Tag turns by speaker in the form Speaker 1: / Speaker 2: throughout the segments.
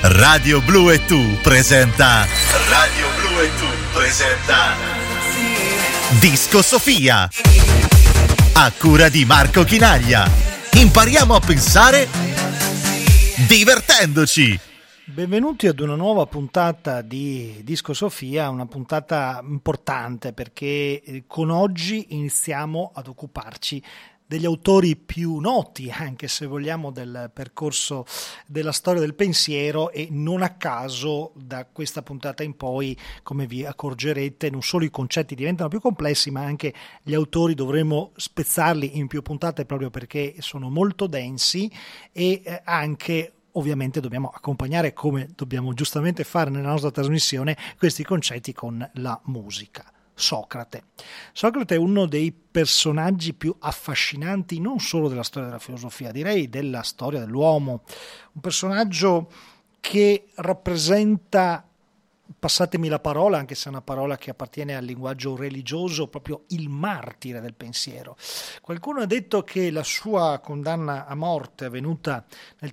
Speaker 1: Radio Blu e tu presenta Disco Sofia a cura di Marco Chinaglia. Impariamo a pensare divertendoci.
Speaker 2: Benvenuti ad una nuova puntata di Disco Sofia, una puntata importante perché con oggi iniziamo ad occuparci degli autori più noti, anche se vogliamo, del percorso della storia del pensiero, e non a caso da questa puntata in poi, come vi accorgerete, non solo i concetti diventano più complessi, ma anche gli autori dovremo spezzarli in più puntate proprio perché sono molto densi e anche ovviamente dobbiamo accompagnare, come dobbiamo giustamente fare nella nostra trasmissione, questi concetti con la musica. Socrate è uno dei personaggi più affascinanti non solo della storia della filosofia, direi della storia dell'uomo, un personaggio che rappresenta, passatemi la parola, anche se è una parola che appartiene al linguaggio religioso, proprio il martire del pensiero. Qualcuno ha detto che la sua condanna a morte avvenuta nel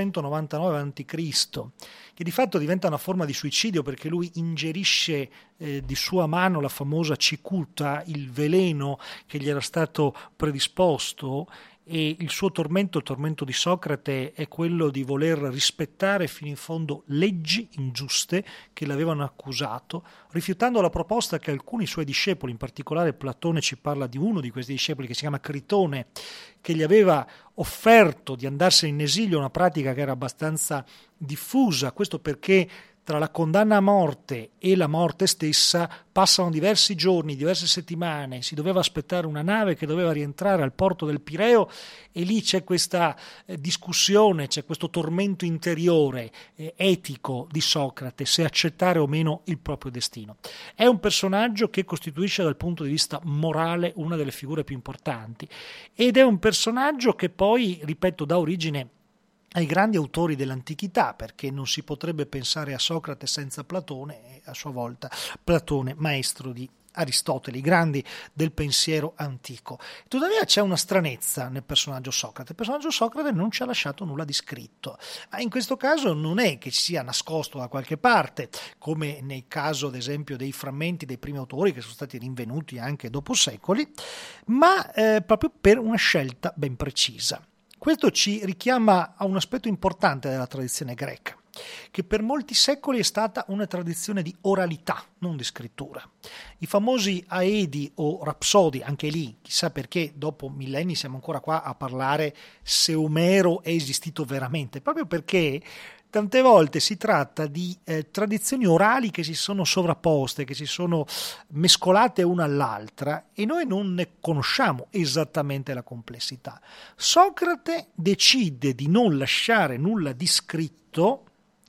Speaker 2: 399 a.C., che di fatto diventa una forma di suicidio perché lui ingerisce di sua mano la famosa cicuta, il veleno che gli era stato predisposto, e il suo tormento, il tormento di Socrate, è quello di voler rispettare fino in fondo leggi ingiuste che l'avevano accusato, rifiutando la proposta che alcuni suoi discepoli, in particolare Platone ci parla di uno di questi discepoli che si chiama Critone, che gli aveva offerto di andarsene in esilio, una pratica che era abbastanza diffusa, questo perché tra la condanna a morte e la morte stessa passano diversi giorni, diverse settimane, si doveva aspettare una nave che doveva rientrare al porto del Pireo e lì c'è questa discussione, c'è questo tormento interiore etico di Socrate, se accettare o meno il proprio destino. È un personaggio che costituisce dal punto di vista morale una delle figure più importanti ed è un personaggio che poi, ripeto, dà origine ai grandi autori dell'antichità, perché non si potrebbe pensare a Socrate senza Platone, e a sua volta Platone maestro di Aristotele, i grandi del pensiero antico. Tuttavia c'è una stranezza nel personaggio Socrate. Il personaggio Socrate non ci ha lasciato nulla di scritto. In questo caso non è che ci sia nascosto da qualche parte, come nel caso ad esempio dei frammenti dei primi autori che sono stati rinvenuti anche dopo secoli, ma proprio per una scelta ben precisa. Questo ci richiama a un aspetto importante della tradizione greca, che per molti secoli è stata una tradizione di oralità, non di scrittura. I famosi Aedi o Rapsodi, anche lì, chissà perché dopo millenni siamo ancora qua a parlare se Omero è esistito veramente, proprio perché tante volte si tratta di tradizioni orali che si sono sovrapposte, che si sono mescolate una all'altra e noi non ne conosciamo esattamente la complessità. Socrate decide di non lasciare nulla di scritto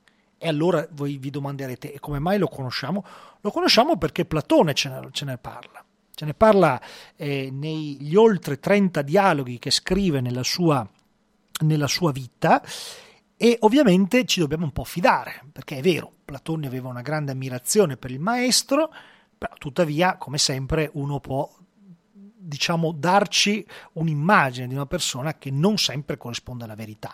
Speaker 2: e allora voi vi domanderete: e come mai lo conosciamo? Lo conosciamo perché Platone ce ne parla. Ce ne parla negli oltre 30 dialoghi che scrive nella sua vita. E ovviamente ci dobbiamo un po' fidare, perché è vero, Platone aveva una grande ammirazione per il maestro, però tuttavia, come sempre, uno può, diciamo, darci un'immagine di una persona che non sempre corrisponde alla verità.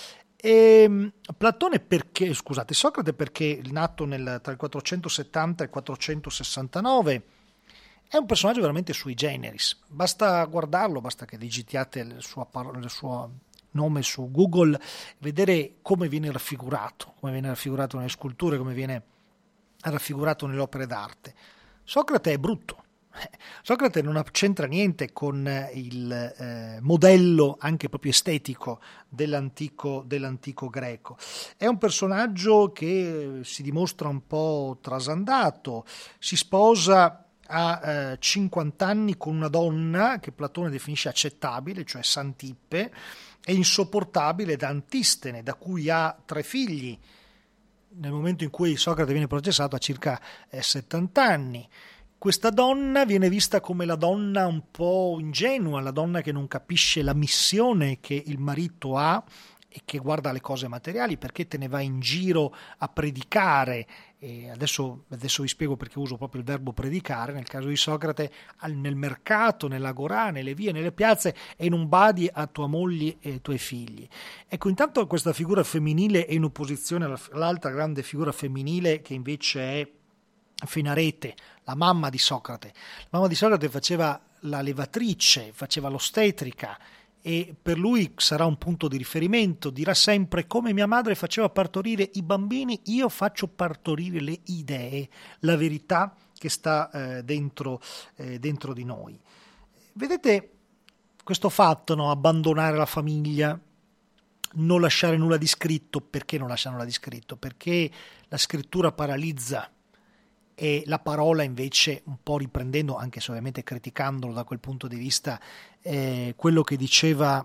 Speaker 2: Socrate perché è nato tra il 470 e il 469, è un personaggio veramente sui generis, basta guardarlo, basta che digitiate il suo nome su Google, vedere come viene raffigurato nelle sculture, come viene raffigurato nelle opere d'arte. Socrate è brutto. Socrate non c'entra niente con il modello anche proprio estetico dell'antico greco. È un personaggio che si dimostra un po' trasandato, si sposa a 50 anni con una donna che Platone definisce accettabile, cioè Santippe, è insopportabile da Antistene, da cui ha 3 figli. Nel momento in cui Socrate viene processato ha circa 70 anni. Questa donna viene vista come la donna un po' ingenua, la donna che non capisce la missione che il marito ha e che guarda le cose materiali, perché te ne vai in giro a predicare e adesso vi spiego perché uso proprio il verbo predicare, nel caso di Socrate, nel mercato, nell'agorà, nelle vie, nelle piazze, e non badi a tua moglie e ai tuoi figli. Ecco, intanto questa figura femminile è in opposizione all'altra grande figura femminile che invece è Finarete, la mamma di Socrate. La mamma di Socrate faceva la levatrice, faceva l'ostetrica, e per lui sarà un punto di riferimento, dirà sempre: come mia madre faceva partorire i bambini, io faccio partorire le idee, la verità che sta dentro di noi. Vedete questo fatto, no? Abbandonare la famiglia, non lasciare nulla di scritto. Perché non lasciare nulla di scritto? Perché la scrittura paralizza, e la parola invece, un po' riprendendo, anche se ovviamente criticandolo da quel punto di vista, quello che diceva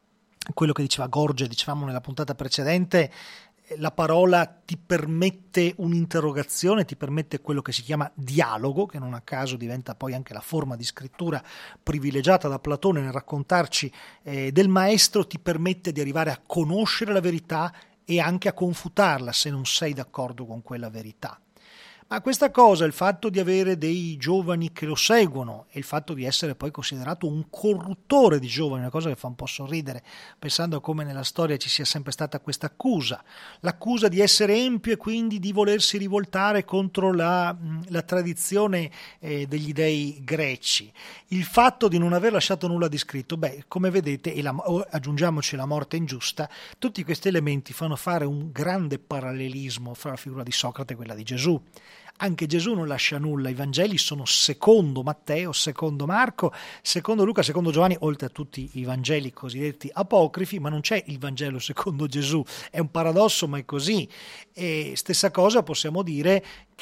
Speaker 2: Gorgia, dicevamo nella puntata precedente, la parola ti permette un'interrogazione, ti permette quello che si chiama dialogo, che non a caso diventa poi anche la forma di scrittura privilegiata da Platone nel raccontarci del maestro, ti permette di arrivare a conoscere la verità e anche a confutarla se non sei d'accordo con quella verità. Ma questa cosa, il fatto di avere dei giovani che lo seguono e il fatto di essere poi considerato un corruttore di giovani, una cosa che fa un po' sorridere, pensando a come nella storia ci sia sempre stata questa accusa, l'accusa di essere empio e quindi di volersi rivoltare contro la tradizione degli dei greci, il fatto di non aver lasciato nulla di scritto, come vedete, aggiungiamoci la morte ingiusta, tutti questi elementi fanno fare un grande parallelismo fra la figura di Socrate e quella di Gesù. Anche Gesù non lascia nulla, i Vangeli sono secondo Matteo, secondo Marco, secondo Luca, secondo Giovanni, oltre a tutti i Vangeli cosiddetti apocrifi, ma non c'è il Vangelo secondo Gesù, è un paradosso ma è così. E stessa cosa possiamo dire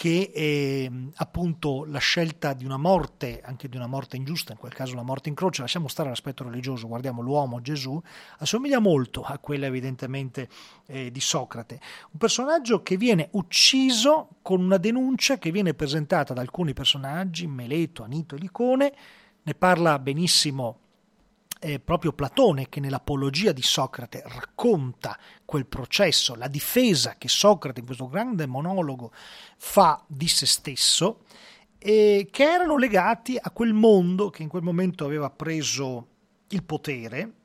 Speaker 2: che appunto la scelta di una morte, anche di una morte ingiusta, in quel caso la morte in croce, lasciamo stare l'aspetto religioso, guardiamo l'uomo Gesù, assomiglia molto a quella evidentemente di Socrate, un personaggio che viene ucciso con una denuncia che viene presentata da alcuni personaggi, Meleto, Anito e Licone. Ne parla benissimo proprio Platone, che nell'Apologia di Socrate racconta quel processo, la difesa che Socrate in questo grande monologo fa di se stesso, che erano legati a quel mondo che in quel momento aveva preso il potere,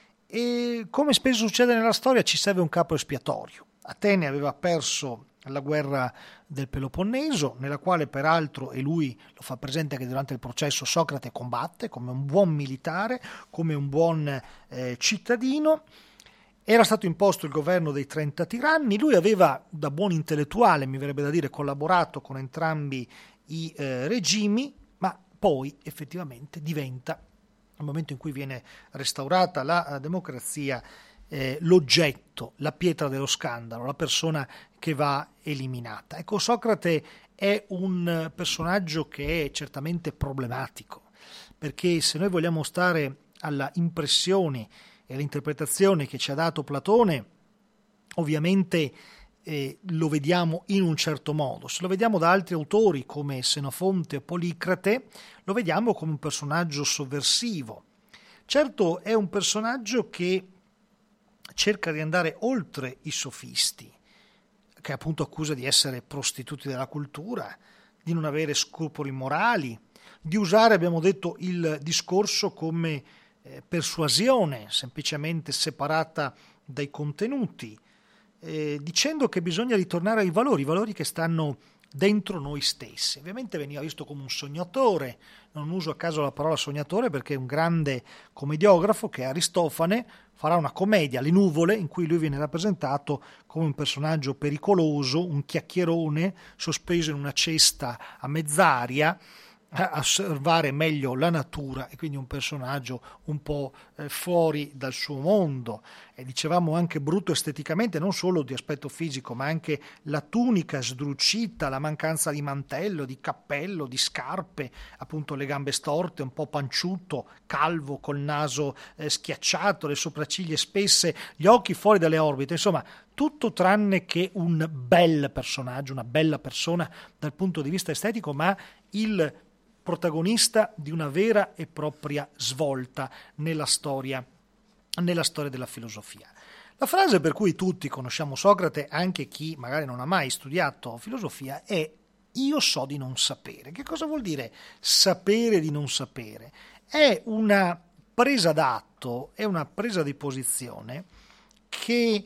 Speaker 2: e come spesso succede nella storia ci serve un capo espiatorio. Atene aveva perso la guerra del Peloponneso, nella quale peraltro, e lui lo fa presente che durante il processo, Socrate combatte come un buon militare, come un buon cittadino. Era stato imposto il governo dei 30 tiranni, lui aveva da buon intellettuale, mi verrebbe da dire, collaborato con entrambi i regimi, ma poi effettivamente diventa, nel momento in cui viene restaurata la democrazia, l'oggetto, la pietra dello scandalo, la persona che va eliminata. Ecco, Socrate è un personaggio che è certamente problematico, perché se noi vogliamo stare alla impressione e all'interpretazione che ci ha dato Platone, ovviamente lo vediamo in un certo modo. Se lo vediamo da altri autori come Senofonte o Policrate, lo vediamo come un personaggio sovversivo. Certo, è un personaggio che cerca di andare oltre i sofisti, che appunto accusa di essere prostituti della cultura, di non avere scrupoli morali, di usare, abbiamo detto, il discorso come persuasione, semplicemente separata dai contenuti, dicendo che bisogna ritornare ai valori che stanno dentro noi stessi. Ovviamente veniva visto come un sognatore, non uso a caso la parola sognatore perché è un grande commediografo, che è Aristofane, farà una commedia, Le nuvole, in cui lui viene rappresentato come un personaggio pericoloso, un chiacchierone sospeso in una cesta a mezz'aria, a osservare meglio la natura, e quindi un personaggio un po' fuori dal suo mondo. E dicevamo anche brutto esteticamente, non solo di aspetto fisico, ma anche la tunica sdrucita, la mancanza di mantello, di cappello, di scarpe, appunto le gambe storte, un po' panciuto, calvo, col naso schiacciato, le sopracciglia spesse, gli occhi fuori dalle orbite, insomma tutto tranne che un bel personaggio, una bella persona dal punto di vista estetico, ma il protagonista di una vera e propria svolta nella storia nella storia della filosofia. La frase per cui tutti conosciamo Socrate, anche chi magari non ha mai studiato filosofia, è io so di non sapere. Che cosa vuol dire sapere di non sapere? È una presa d'atto, è una presa di posizione che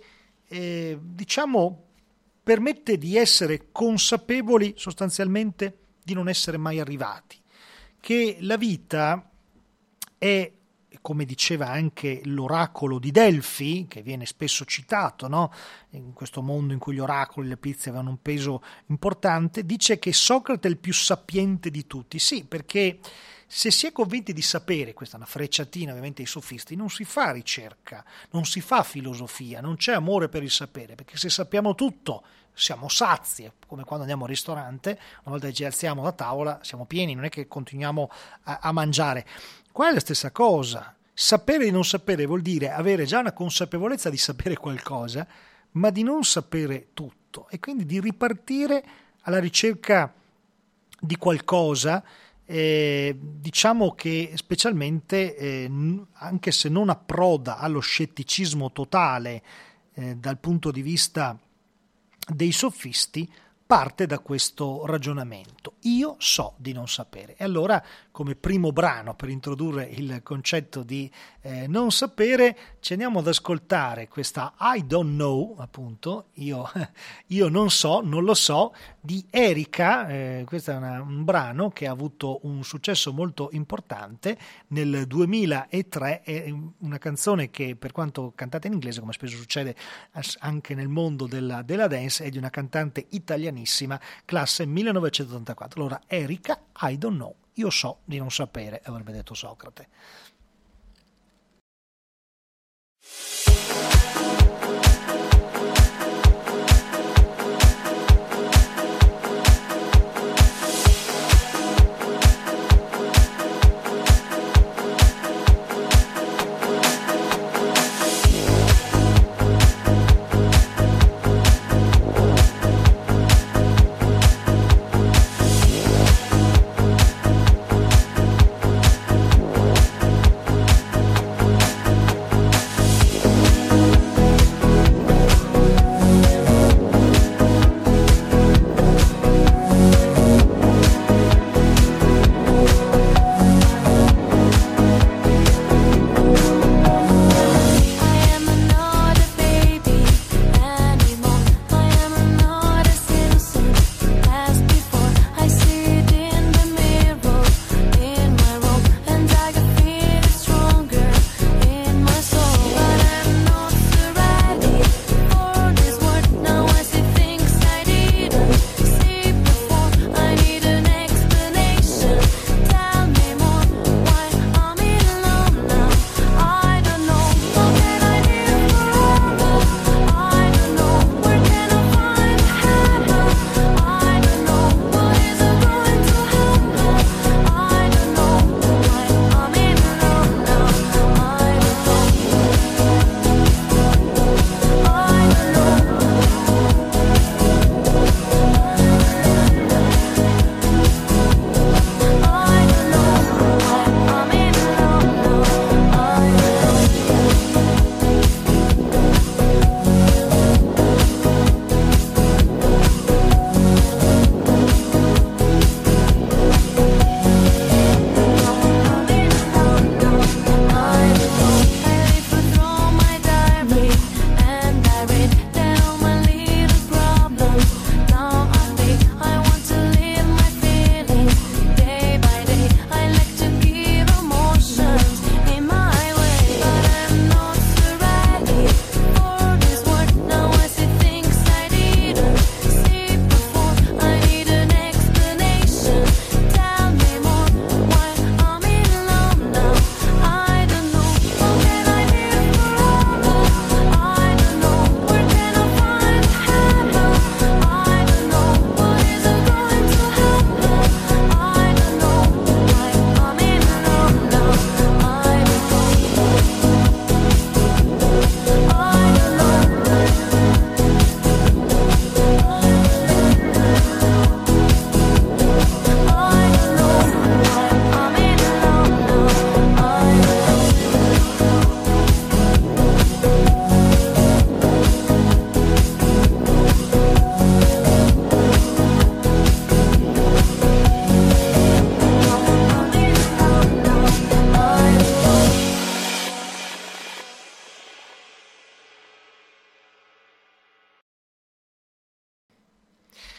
Speaker 2: permette di essere consapevoli sostanzialmente di non essere mai arrivati, che la vita è, come diceva anche l'oracolo di Delfi, che viene spesso citato, no? In questo mondo in cui gli oracoli e le pizze avevano un peso importante, dice che Socrate è il più sapiente di tutti. Sì, perché se si è convinti di sapere, questa è una frecciatina ovviamente ai sofisti, non si fa ricerca, non si fa filosofia, non c'è amore per il sapere, perché se sappiamo tutto siamo sazi, come quando andiamo al ristorante, una volta che ci alziamo da tavola siamo pieni, non è che continuiamo a mangiare. Qua è la stessa cosa. Sapere di non sapere vuol dire avere già una consapevolezza di sapere qualcosa, ma di non sapere tutto, e quindi di ripartire alla ricerca di qualcosa. Diciamo che specialmente anche se non approda allo scetticismo totale dal punto di vista dei sofisti, parte da questo ragionamento: io so di non sapere. E allora, come primo brano per introdurre il concetto di non sapere, ci andiamo ad ascoltare questa I don't know, appunto, io non so, non lo so, di Erika. Questo è un brano che ha avuto un successo molto importante nel 2003, è una canzone che, per quanto cantata in inglese, come spesso succede anche nel mondo della dance, è di una cantante italianissima, classe 1984. Allora, Erika, I don't know, io so di non sapere, avrebbe detto Socrate.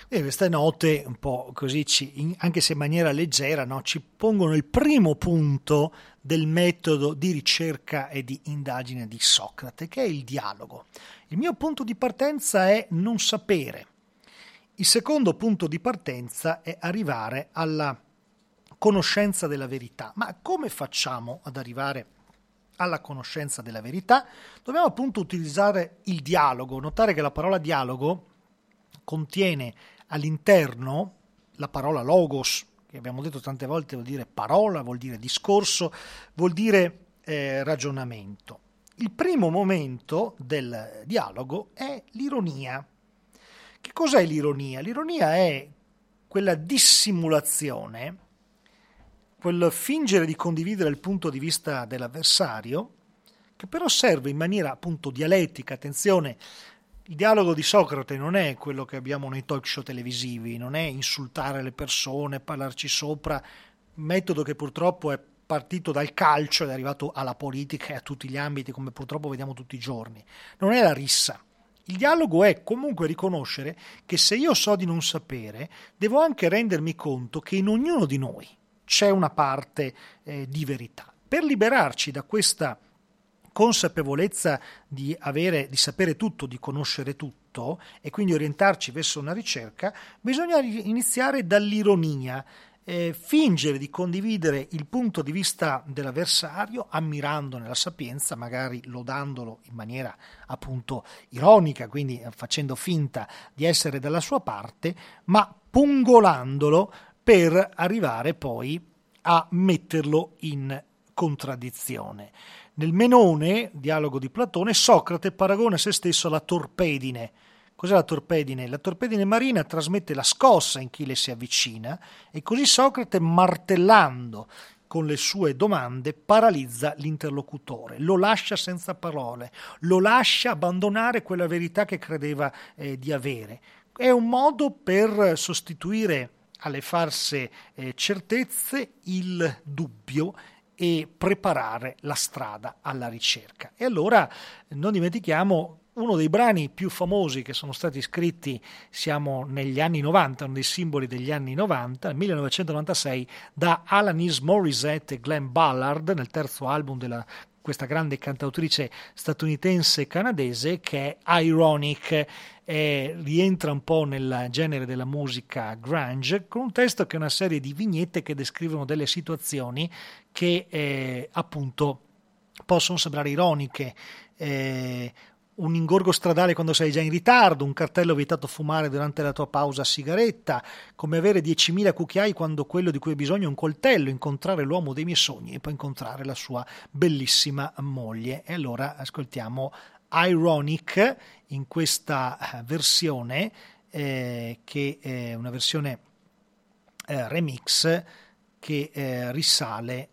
Speaker 2: E queste note un po' così, anche se in maniera leggera, no, ci pongono il primo punto del metodo di ricerca e di indagine di Socrate, che è il dialogo. Il mio punto di partenza è non sapere. Il secondo punto di partenza è arrivare alla conoscenza della verità. Ma come facciamo ad arrivare alla conoscenza della verità? Dobbiamo appunto utilizzare il dialogo. Notare che la parola dialogo contiene all'interno la parola logos, che abbiamo detto tante volte vuol dire parola, vuol dire discorso, vuol dire ragionamento. Il primo momento del dialogo è l'ironia. Che cos'è l'ironia? L'ironia è quella dissimulazione, quel fingere di condividere il punto di vista dell'avversario, che però serve in maniera appunto dialettica. Attenzione, il dialogo di Socrate non è quello che abbiamo nei talk show televisivi, non è insultare le persone, parlarci sopra, metodo che purtroppo è partito dal calcio ed è arrivato alla politica e a tutti gli ambiti, come purtroppo vediamo tutti i giorni. Non è la rissa. Il dialogo è comunque riconoscere che se io so di non sapere, devo anche rendermi conto che in ognuno di noi c'è una parte di verità. Per liberarci da questa consapevolezza di sapere tutto, di conoscere tutto e quindi orientarci verso una ricerca, bisogna iniziare dall'ironia, fingere di condividere il punto di vista dell'avversario, ammirandone la sapienza, magari lodandolo in maniera appunto ironica, quindi facendo finta di essere dalla sua parte, ma pungolandolo per arrivare poi a metterlo in contraddizione. Nel Menone, dialogo di Platone, Socrate paragona se stesso alla torpedine. Cos'è la torpedine? La torpedine marina trasmette la scossa in chi le si avvicina e così Socrate, martellando con le sue domande, paralizza l'interlocutore, lo lascia senza parole, lo lascia abbandonare quella verità che credeva di avere. È un modo per sostituire alle false certezze il dubbio e preparare la strada alla ricerca. E allora non dimentichiamo uno dei brani più famosi che sono stati scritti, siamo negli anni 90, uno dei simboli degli anni 90, nel 1996, da Alanis Morissette e Glenn Ballard, nel terzo album della questa grande cantautrice statunitense canadese, che è Ironic, rientra un po' nel genere della musica grunge, con un testo che è una serie di vignette che descrivono delle situazioni che appunto possono sembrare ironiche, un ingorgo stradale quando sei già in ritardo, un cartello vietato fumare durante la tua pausa a sigaretta, come avere 10.000 cucchiai quando quello di cui hai bisogno è un coltello, incontrare l'uomo dei miei sogni e poi incontrare la sua bellissima moglie. E allora ascoltiamo Ironic in questa versione che è una versione remix che risale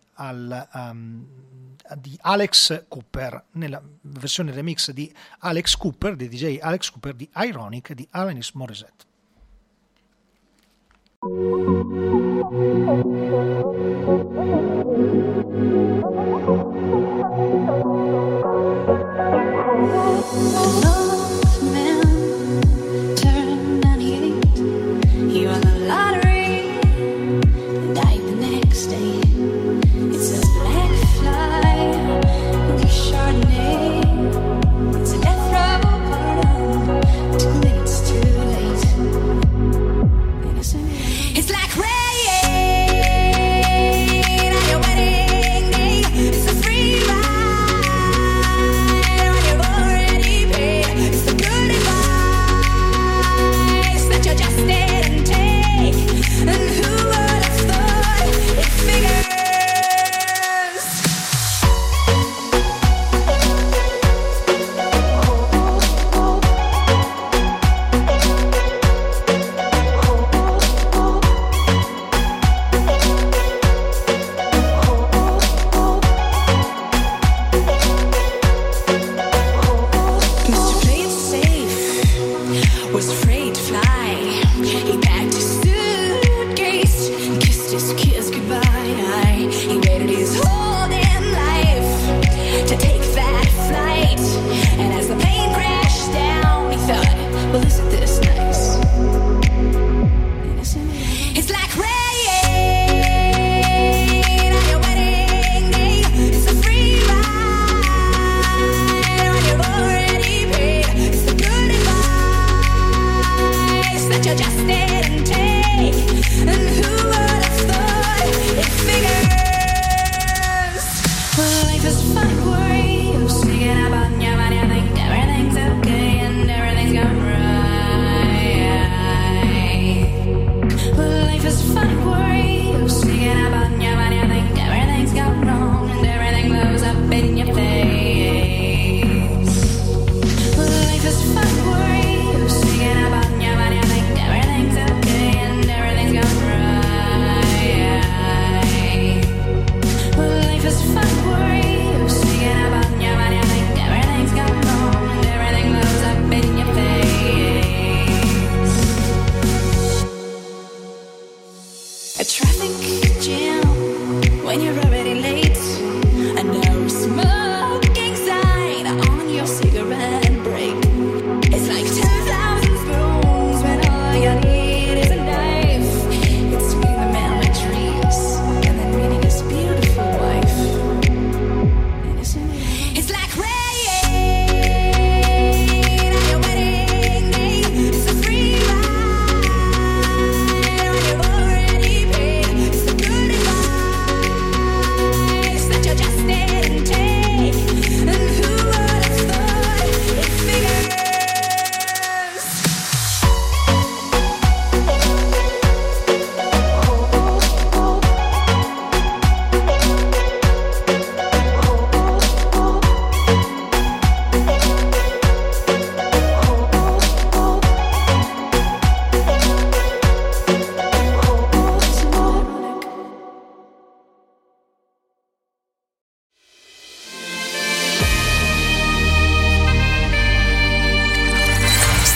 Speaker 2: di Alex Cooper, nella versione remix di Alex Cooper, di DJ Alex Cooper, di Ironic di Alanis Morissette.
Speaker 3: Free ride on your already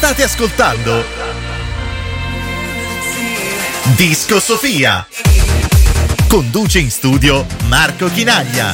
Speaker 1: State ascoltando Disco Sofia. Conduce in studio Marco Chinaglia.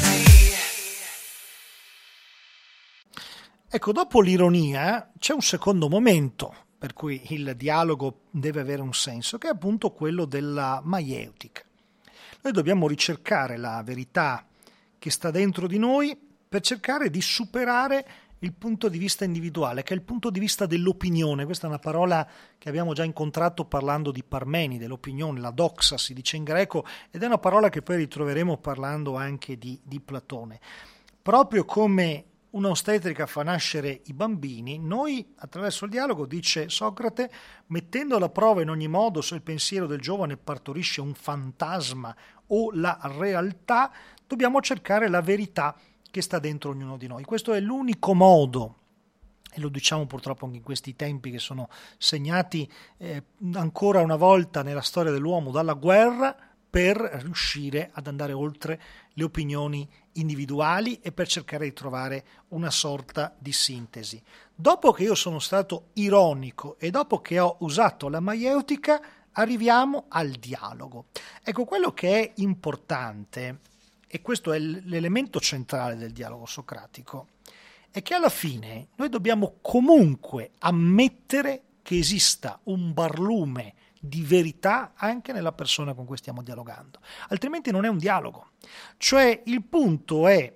Speaker 2: Ecco, dopo l'ironia c'è un secondo momento per cui il dialogo deve avere un senso, che è appunto quello della maieutica. Noi dobbiamo ricercare la verità che sta dentro di noi per cercare di superare il punto di vista individuale, che è il punto di vista dell'opinione. Questa è una parola che abbiamo già incontrato parlando di Parmenide, l'opinione, la doxa si dice in greco, ed è una parola che poi ritroveremo parlando anche di Platone. Proprio come un'ostetrica fa nascere i bambini, noi attraverso il dialogo, dice Socrate, mettendo alla prova in ogni modo se il pensiero del giovane partorisce un fantasma o la realtà, dobbiamo cercare la verità che sta dentro ognuno di noi. Questo è l'unico modo, e lo diciamo purtroppo anche in questi tempi che sono segnati ancora una volta nella storia dell'uomo dalla guerra, per riuscire ad andare oltre le opinioni individuali e per cercare di trovare una sorta di sintesi. Dopo che io sono stato ironico e dopo che ho usato la maieutica, arriviamo al dialogo. Ecco, quello che è importante, e questo è l'elemento centrale del dialogo socratico, è che alla fine noi dobbiamo comunque ammettere che esista un barlume di verità anche nella persona con cui stiamo dialogando, altrimenti non è un dialogo. Cioè il punto è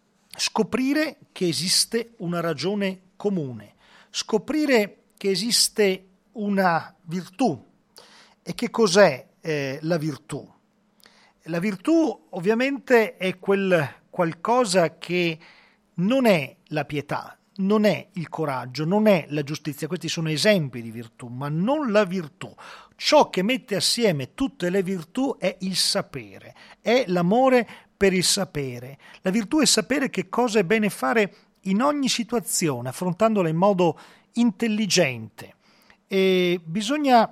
Speaker 2: scoprire che esiste una ragione comune, scoprire che esiste una virtù. E che cos'è la virtù? La virtù ovviamente è quel qualcosa che non è la pietà, non è il coraggio, non è la giustizia. Questi sono esempi di virtù, ma non la virtù. Ciò che mette assieme tutte le virtù è il sapere, è l'amore per il sapere. La virtù è sapere che cosa è bene fare in ogni situazione, affrontandola in modo intelligente. E bisogna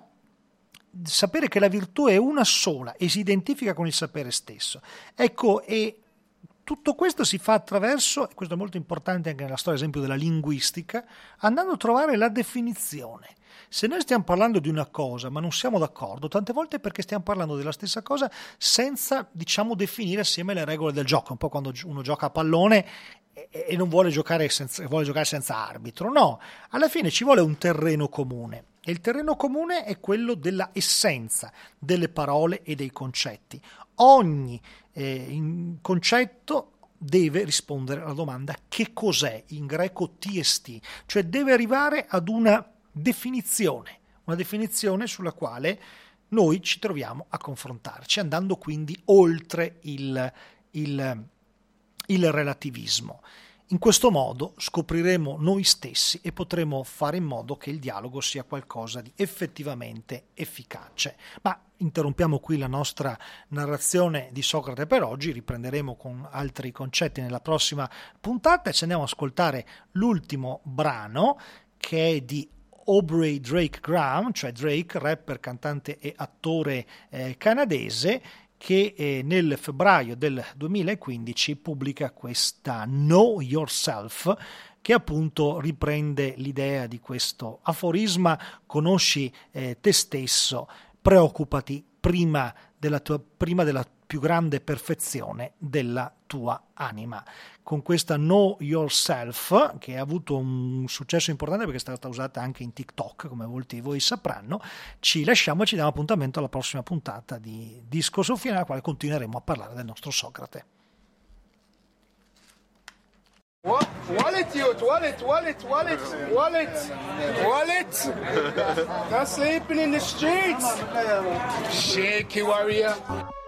Speaker 2: sapere che la virtù è una sola e si identifica con il sapere stesso. Ecco, e tutto questo si fa attraverso, e questo è molto importante anche nella storia, ad esempio, della linguistica, andando a trovare la definizione. Se noi stiamo parlando di una cosa ma non siamo d'accordo, tante volte è perché stiamo parlando della stessa cosa senza, definire assieme le regole del gioco. Un po' quando uno gioca a pallone e non vuole giocare senza arbitro. No, alla fine ci vuole un terreno comune. E il terreno comune è quello della essenza delle parole e dei concetti. Ogni concetto deve rispondere alla domanda che cos'è, in greco TST, cioè deve arrivare ad una definizione sulla quale noi ci troviamo a confrontarci, andando quindi oltre il relativismo. In questo modo scopriremo noi stessi e potremo fare in modo che il dialogo sia qualcosa di effettivamente efficace. Ma interrompiamo qui la nostra narrazione di Socrate per oggi, riprenderemo con altri concetti nella prossima puntata e ci andiamo ad ascoltare l'ultimo brano, che è di Aubrey Drake Graham, cioè Drake, rapper, cantante e attore canadese, che nel febbraio del 2015 pubblica questa Know Yourself, che appunto riprende l'idea di questo aforisma: conosci te stesso, preoccupati prima della più grande perfezione della tua anima. Con questa Know Yourself, che ha avuto un successo importante perché è stata usata anche in TikTok, come molti di voi sapranno, ci lasciamo e ci diamo appuntamento alla prossima puntata di Disco Sofia, nella quale continueremo a parlare del nostro Socrate.
Speaker 3: Wallet, youth, wallet. Not sleeping in the streets. Shaky warrior.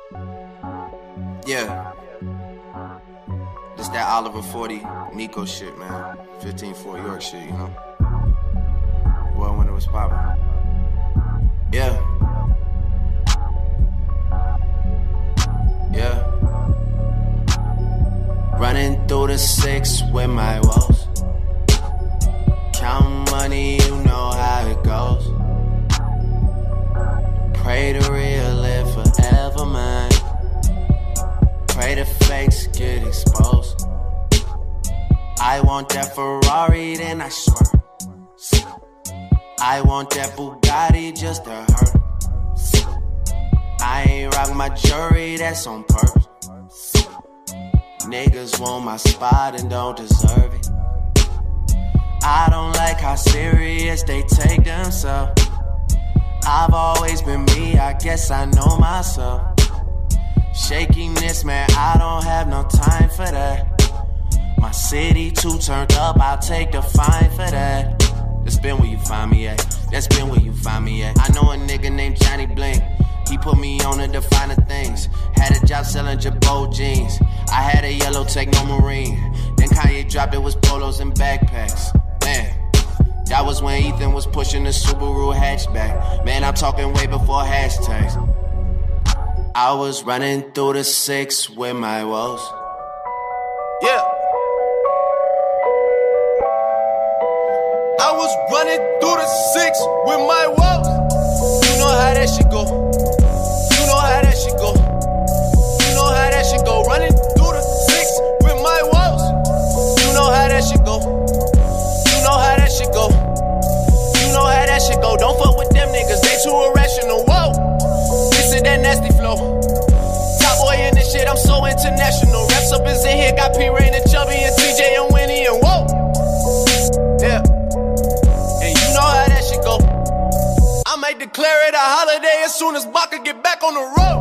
Speaker 4: Yeah. This that Oliver 40 Nico shit, man. 15-4 York shit, you know. Well, when it was poppin'. Yeah. Yeah. Running through the 6 with my woes. Count money, you know how it goes. Pray the real live forever, man. Pray the fakes get exposed. I want that Ferrari, then I swear. I want that Bugatti just to hurt. I ain't rock my jewelry, that's on purpose. Niggas want my spot and don't deserve it. I don't like how serious they take themselves. I've always been me, I guess I know myself. Shakiness, man, I don't have no time for that. My city too turned up, I'll take the fine for that. That's been where you find me at. That's been where you find me at. I know a nigga named Johnny Blink. He put me on to define the things. Had a job selling Jabot jeans. I had a yellow Techno Marine. Then Kanye dropped it was polos and backpacks. Man, that was when Ethan was pushing the Subaru hatchback. Man, I'm talking way before hashtags. I was running through the 6 with my woes. Yeah. I was running through the 6 with my woes. You know how that shit go. You know how that shit go. You know how that shit go. Running through the 6 with my woes. You know how that shit go. You know how that shit go. You know how that shit go. Don't fuck with them niggas, they too irrational. Whoa, this is that nasty flow. Top boy in this shit, I'm so international. Reps up is in here, got P Rain and Chubby and TJ and Winnie and whoa. Yeah. I might declare it a holiday as soon as Baka get back on the road.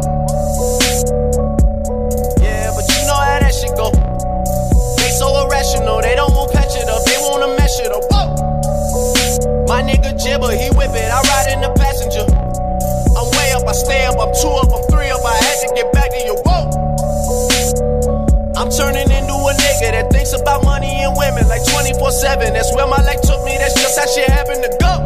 Speaker 4: Yeah, but you know how that shit go. They so irrational, they don't want patch it up, they wanna mesh it up. Whoa. My nigga Jibber, he whip it, I ride in the passenger. I'm way up, I stay up, I'm 2 up, I'm 3 up, I had to get back to you. Whoa. I'm turning into a nigga that thinks about money and women like 24/7. That's where my life took me, that's just how shit happened to go.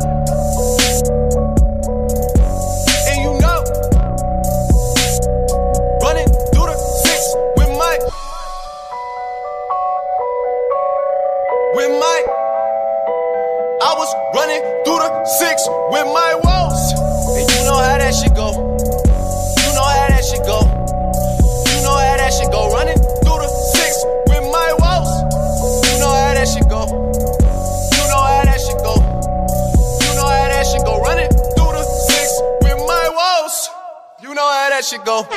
Speaker 4: I was running through the 6 with my woes. And you know how that shit go. You know how that shit go. You know how that shit go. Running through the 6 with my woes. You know how that shit go. You know how that shit go. You know how that shit go. Running through the 6 with my woes. You know how that shit go.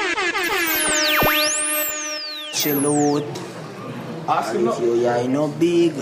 Speaker 5: Chill out. If you no big.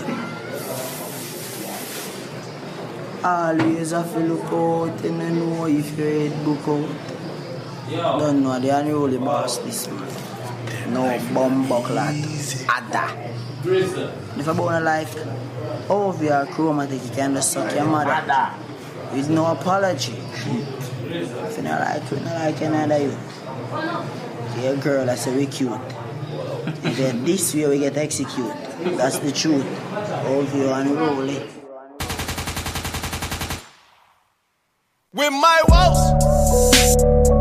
Speaker 5: Always have to look out and I know if your head book out. Don't know, they are the only boss this man. No bumbleclad. Ada. If I born a life, over your chromatic, you can just suck your mother. With no apology. If you don't like another you. Your girl, that's a we cute. And then this way we get execute. That's the truth. Over you and roll it.
Speaker 4: With my woes.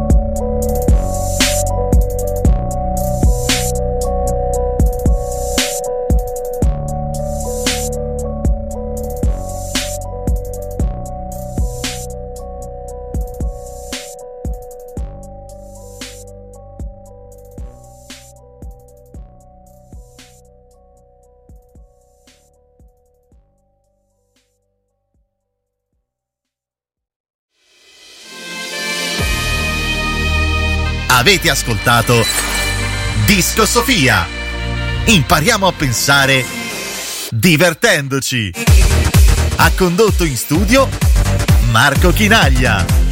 Speaker 1: Avete ascoltato Disco Sofia. Impariamo a pensare divertendoci. Ha condotto in studio Marco Chinaglia.